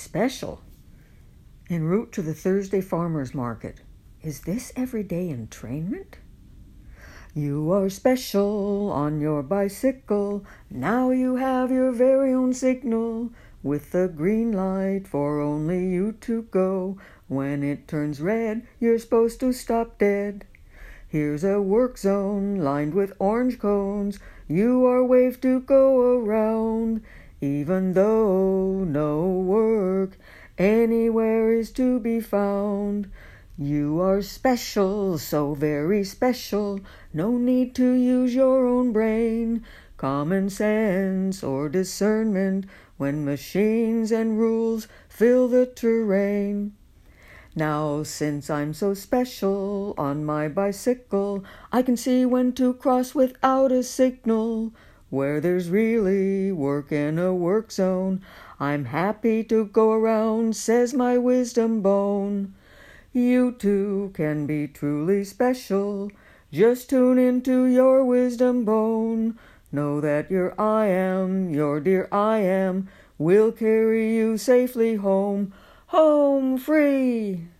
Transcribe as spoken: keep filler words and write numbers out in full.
special. En route to the Thursday farmer's market. Is this everyday entrainment? You are special on your bicycle. Now you have your very own signal, with the green light for only you to go. When it turns red, you're supposed to stop dead. Here's a work zone lined with orange cones. You are waved to go around, even though no work anywhere is to be found. You are special, so very special. No need to use your own brain, common sense or discernment, when machines and rules fill the terrain. Now, since I'm so special on my bicycle, I can see when to cross without a signal. Where there's really work in a work zone, I'm happy to go around, says my wisdom bone. You too can be truly special. Just tune into your wisdom bone. Know that your I am, your dear I am, will carry you safely home, home free.